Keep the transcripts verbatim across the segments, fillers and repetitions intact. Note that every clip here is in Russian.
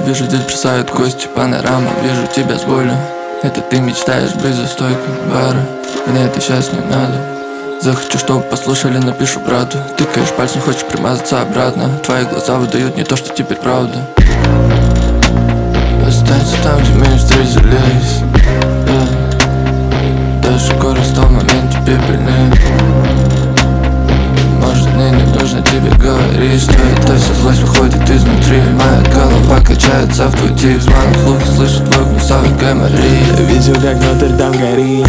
Вижу, дед бросает кости, панорама. Вижу тебя с болью. Это ты мечтаешь быть за стойкой бара. Мне это сейчас не надо. Захочу, чтобы послушали, напишу брату. Тыкаешь пальцем, хочешь примазаться обратно. Твои глаза выдают не то, что теперь правда. Останься там, где мы встретились, yeah. Даже горы в том моменте пепельные. Может, мне не нужно тебе говорить, что это вся злость выходит изнутри. Моя голова качается в твой тип. Звонок слух, слышу твой гнусавый гайморит. Я видел, как Нотр-Дам горит.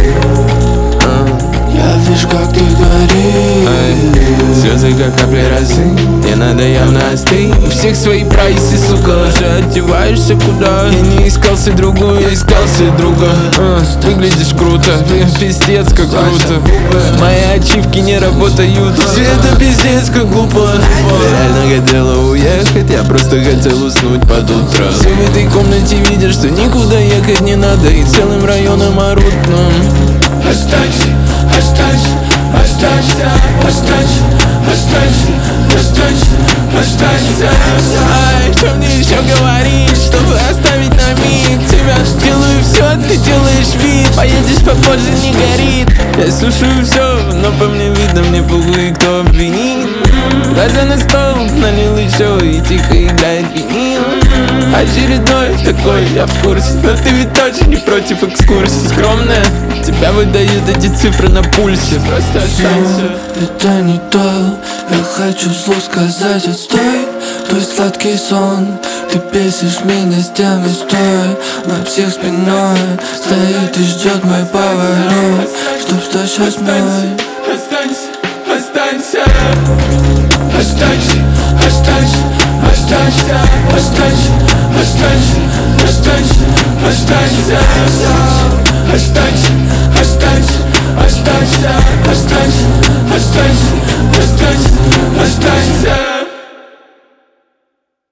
Я вижу, как ты горишь. Слезы, как капли росы. Мне надо явно остыть. У всех свои прайсы, сука. Уже одеваешься куда? Я не искался другую, я искался друга. а, Выглядишь круто, пиздец, как круто. Мои ачивки не работают. Все это пиздец, как глупо. Я реально хотела уехать, я просто хотел уснуть под утро. Все в этой комнате видят, что никуда ехать не надо. И целым районом орут нам: останься, останься, останься, останься, останься, останься, останься. Ай, что мне еще говорить, чтобы оставить на миг тебя? Делаю все, ты делаешь вид. Поедешь попозже, не горит. Я слушаю все, но по мне видно, мне похуй, кто обвинит. Глаза на стол, налил еще и тихо играет винил. Очередной такой, я в курсе. Но ты ведь точно не против экскурсии. Скромная, тебя выдают эти цифры на пульсе. Просто останься. Это не то, я хочу вслух сказать: отстой, твой сладкий сон. Ты бесишь меня с тем историей. Мой псих спиной стоит и ждет мой поворот, чтоб стать сейчас мной. Останься, останься, останься, останься, останься, останься, останься, останься, останься, останься, останься, останься, останься, останься, останься, останься.